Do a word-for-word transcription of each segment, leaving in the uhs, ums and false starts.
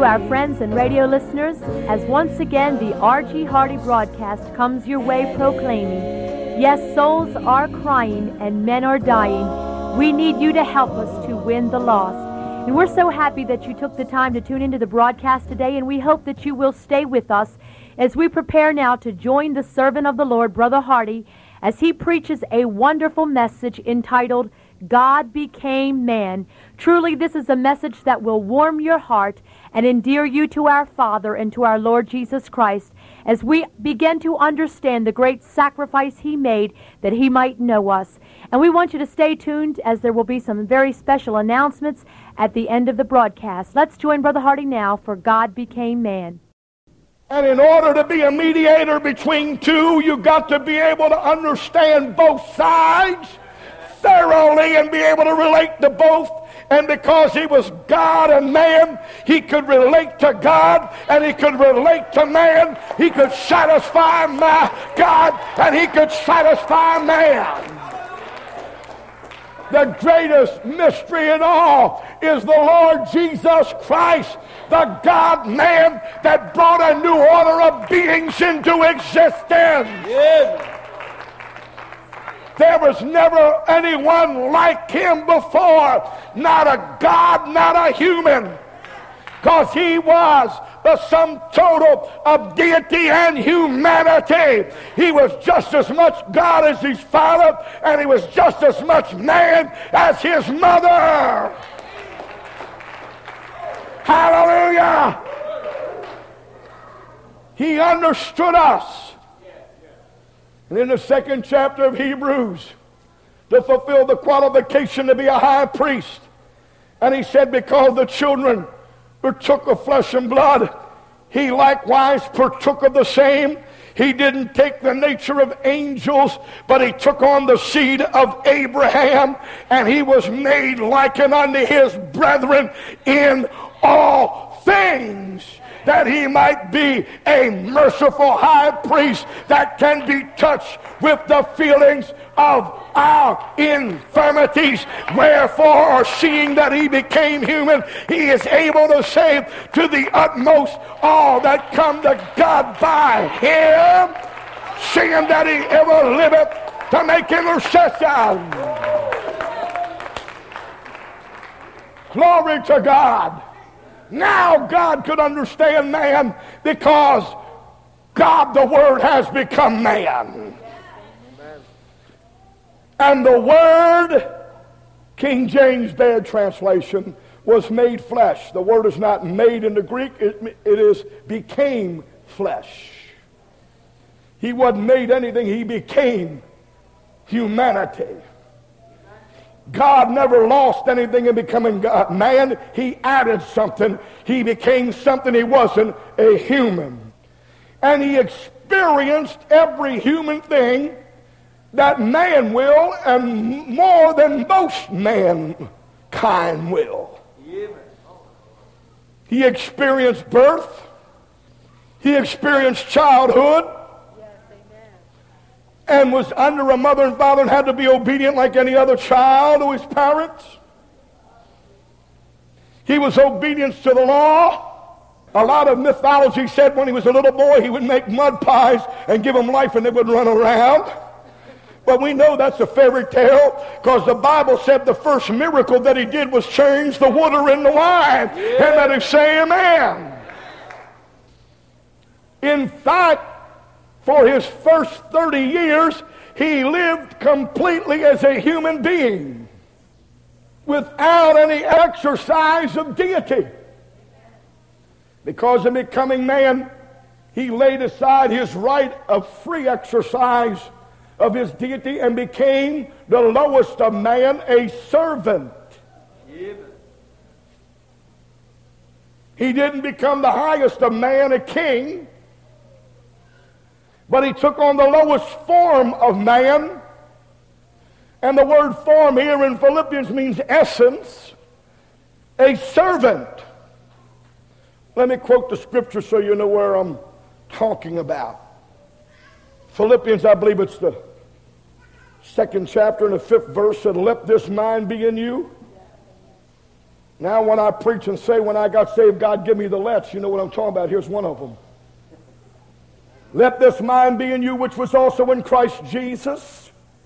to our friends and radio listeners, as once again the R G Hardy broadcast comes your way proclaiming, yes, souls are crying and men are dying. We need you to help us to win the lost. And we're so happy that you took the time to tune into the broadcast today, and we hope that you will stay with us as we prepare now to join the servant of the Lord, Brother Hardy, as he preaches a wonderful message entitled, God Became Man. Truly, this is a message that will warm your heart and endear you to our Father and to our Lord Jesus Christ as we begin to understand the great sacrifice he made that he might know us. And we want you to stay tuned as there will be some very special announcements at the end of the broadcast. Let's join Brother Hardy now for God Became Man. And in order to be a mediator between two, you've got to be able to understand both sides thoroughly and be able to relate to both. And because he was God and man, he could relate to God and he could relate to man. He could satisfy my God and he could satisfy man. The greatest mystery in all is the Lord Jesus Christ, the God-man that brought a new order of beings into existence. Yeah. There was never anyone like him before. Not a God, not a human. Because he was the sum total of deity and humanity. He was just as much God as his father, and he was just as much man as his mother. Hallelujah! He understood us. And in the second chapter of Hebrews, to fulfill the qualification to be a high priest, and he said, because the children partook of flesh and blood, he likewise partook of the same. He didn't take the nature of angels, but he took on the seed of Abraham, and he was made like unto his brethren in all things, that he might be a merciful high priest that can be touched with the feelings of our infirmities. Wherefore, seeing that he became human, he is able to save to the utmost all that come to God by him, seeing that he ever liveth to make intercession. Glory to God. Now God could understand man because God the Word has become man. And the Word, King James Bad Translation, was made flesh. The word is not made in the Greek, it, it is became flesh. He wasn't made anything, he became humanity. God never lost anything in becoming God. Man, he added something. He became something he wasn't, a human. And he experienced every human thing that man will, and more than most mankind will. He experienced birth. He experienced childhood. And was under a mother and father and had to be obedient like any other child to his parents. He was obedient to the law. A lot of mythology said when he was a little boy he would make mud pies and give them life and they would run around. But we know that's a fairy tale because the Bible said the first miracle that he did was change the water into wine. Yeah. And that is say amen. In fact, for his first thirty years, he lived completely as a human being without any exercise of deity. Because of becoming man, he laid aside his right of free exercise of his deity and became the lowest of man, a servant. He didn't become the highest of man, a king. But he took on the lowest form of man. And the word form here in Philippians means essence. A servant. Let me quote the scripture so you know where I'm talking about. Philippians, I believe it's the second chapter and the fifth verse said, let this mind be in you, Now when I preach and say when I got saved, God give me the let's, you know what I'm talking about. Here's one of them. Let this mind be in you which was also in Christ Jesus,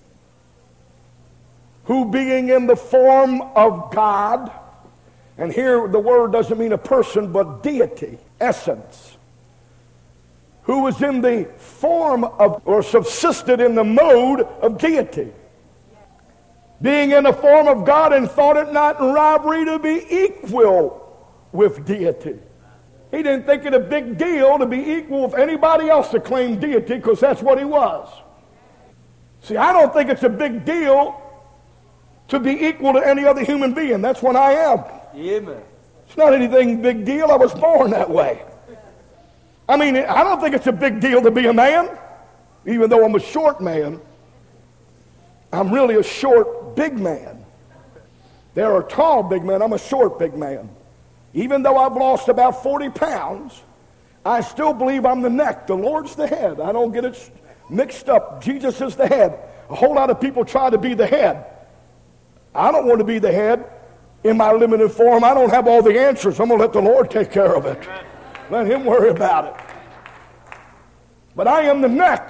who being in the form of God, and here the word doesn't mean a person but deity, essence, who was in the form of, or subsisted in the mode of deity, being in the form of God, and thought it not robbery to be equal with deity. He didn't think it a big deal to be equal with anybody else that claimed deity, because that's what he was. See, I don't think it's a big deal to be equal to any other human being. That's what I am. Amen. It's not anything big deal. I was born that way. I mean, I don't think it's a big deal to be a man, even though I'm a short man. I'm really a short, big man. There are tall, big men. I'm a short, big man. Even though I've lost about forty pounds, I still believe I'm the neck. The Lord's the head. I don't get it mixed up. Jesus is the head. A whole lot of people try to be the head. I don't want to be the head in my limited form. I don't have all the answers. I'm going to let the Lord take care of it. Amen. Let him worry about it. But I am the neck.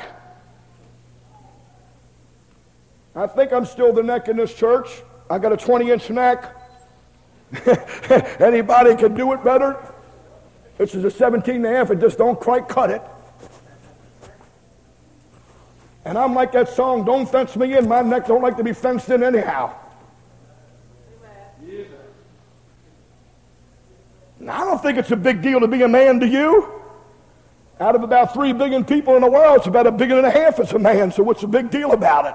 I think I'm still the neck in this church. I got a twenty-inch neck. Anybody can do it better. This is a seventeen and a half. It just don't quite cut it. And I'm like that song, don't fence me in. My neck don't like to be fenced in anyhow. Now, I don't think it's a big deal to be a man to you. Out of about three billion people in the world, it's about a billion and a half is a man. So what's the big deal about it?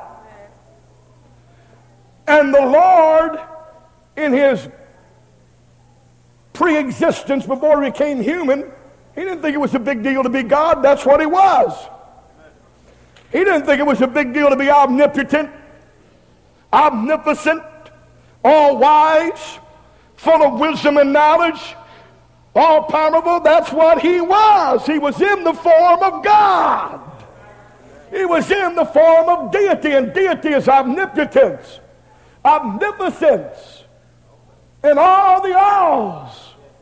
And the Lord, in his pre-existence before he became human, he didn't think it was a big deal to be God. That's what he was. He didn't think it was a big deal to be omnipotent, omnipotent, all-wise, full of wisdom and knowledge, all-powerful. That's what he was. He was in the form of God. He was in the form of deity, and deity is omnipotence, omnipotence, and all the alls.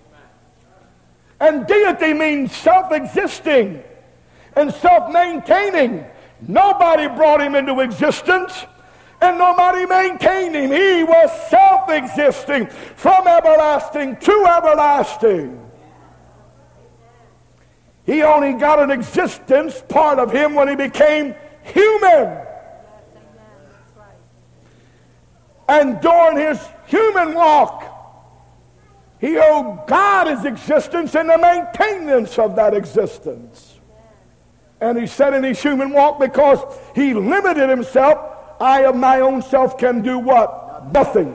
And deity means self-existing and self-maintaining. Nobody brought him into existence, and nobody maintained him. He was self-existing from everlasting to everlasting. He only got an existence, part of him, when he became human. And during his human walk, he owed God his existence and the maintenance of that existence. And he said in his human walk, because he limited himself, I of my own self can do what? Nothing.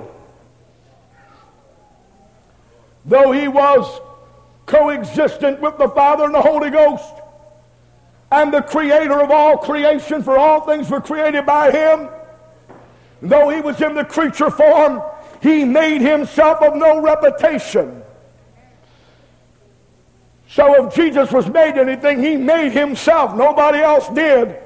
Though he was coexistent with the Father and the Holy Ghost, and the creator of all creation, for all things were created by him, though he was in the creature form, he made himself of no reputation. So if Jesus was made anything, he made himself. Nobody else did.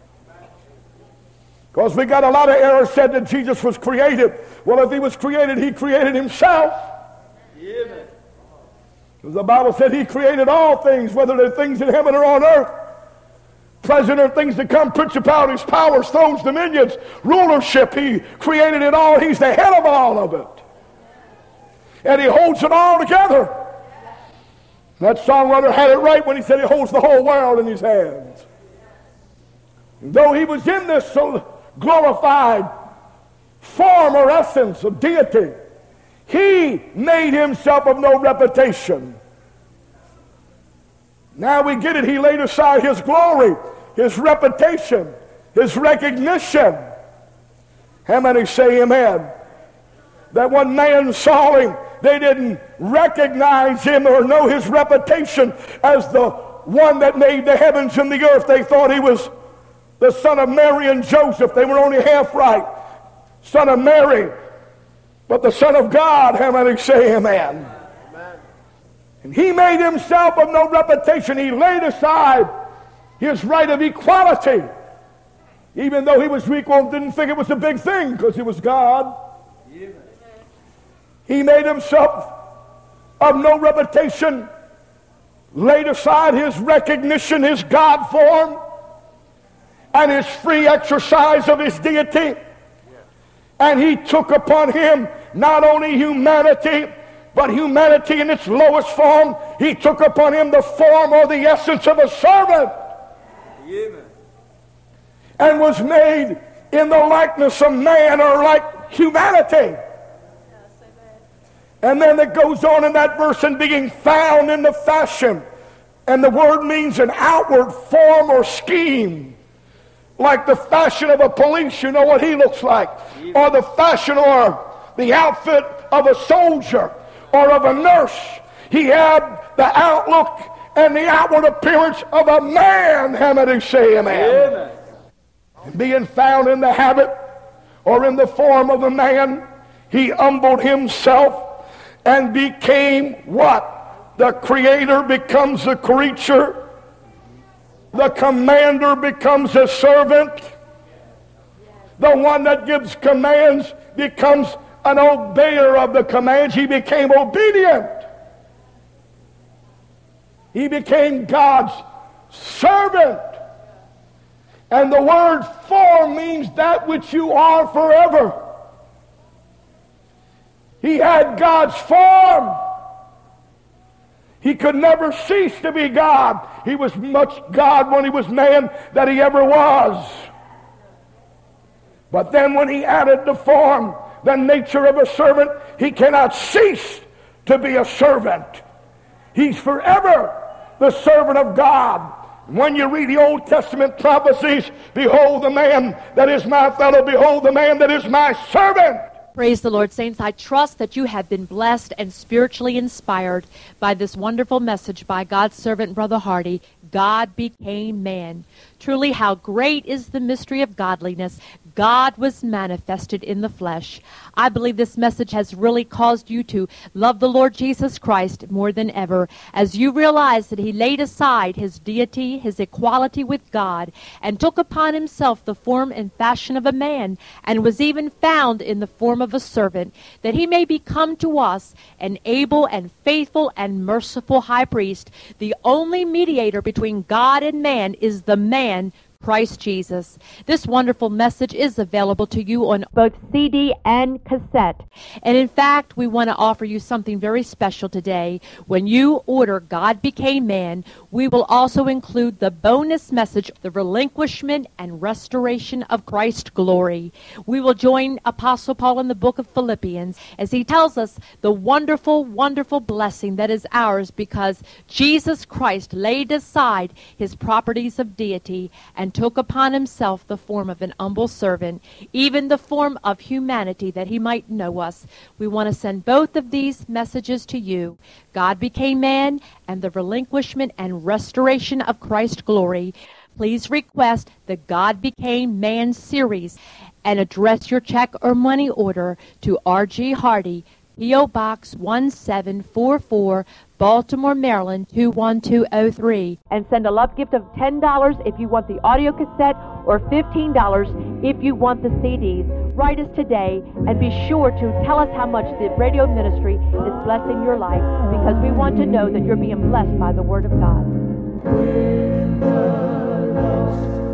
Because we got a lot of errors said that Jesus was created. Well, if he was created, he created himself. Amen. Because the Bible said he created all things, whether they're things in heaven or on earth, present or things to come, principalities, powers, thrones, dominions, rulership. He created it all. He's the head of all of it. And he holds it all together. That songwriter had it right when he said he holds the whole world in his hands. And though he was in this glorified form or essence of deity, he made himself of no reputation. Now we get it. He laid aside his glory, his reputation, his recognition. How many say amen? That when man saw him, they didn't recognize him or know his reputation as the one that made the heavens and the earth. They thought he was the son of Mary and Joseph. They were only half right. Son of Mary, but the Son of God. How many say amen? Amen. And he made himself of no reputation. He laid aside his right of equality. Even though he was equal, didn't think it was a big thing because he was God. Amen. He made himself of no reputation, laid aside his recognition, his God form, and his free exercise of his deity. And he took upon him not only humanity, but humanity in its lowest form. He took upon him the form or the essence of a servant. Amen. And was made in the likeness of man, or like humanity. And then it goes on in that verse, and being found in the fashion. And the word means an outward form or scheme. Like the fashion of a police, you know what he looks like. Or the fashion or the outfit of a soldier or of a nurse. He had the outlook and the outward appearance of a man. How many say amen? Amen. Being found in the habit or in the form of a man, he humbled himself and became what? The creator becomes a creature. The commander becomes a servant. The one that gives commands becomes an obeyer of the commands. He became obedient. He became God's servant. And the word form means that which you are forever. He had God's form. He could never cease to be God. He was much God when he was man that he ever was. But then when he added the form, the nature of a servant, he cannot cease to be a servant. He's forever the servant of God. When you read the Old Testament prophecies, behold the man that is my fellow, behold the man that is my servant. Praise the Lord, saints. I trust that you have been blessed and spiritually inspired by this wonderful message by God's servant, Brother Hardy. God became man. Truly, how great is the mystery of godliness. God was manifested in the flesh. I believe this message has really caused you to love the Lord Jesus Christ more than ever, as you realize that he laid aside his deity, his equality with God, and took upon himself the form and fashion of a man, and was even found in the form of a servant, that he may become to us an able and faithful and merciful high priest. The only mediator between God and man is the man, Christ Jesus. This wonderful message is available to you on both C D and cassette. And in fact, we want to offer you something very special today. When you order God Became Man, we will also include the bonus message, The Relinquishment and Restoration of Christ's Glory. We will join Apostle Paul in the book of Philippians as he tells us the wonderful, wonderful blessing that is ours because Jesus Christ laid aside his properties of deity and took upon himself the form of an humble servant, even the form of humanity, that he might know us. We want to send both of these messages to you. God Became Man and the Relinquishment and Restoration of Christ's Glory. Please request the God Became Man series and address your check or money order to R G Hardy, P O Box one seven four four, Baltimore, Maryland two one two oh three. And send a love gift of ten dollars if you want the audio cassette or fifteen dollars if you want the C Ds. Write us today and be sure to tell us how much the radio ministry is blessing your life, because we want to know that you're being blessed by the Word of God.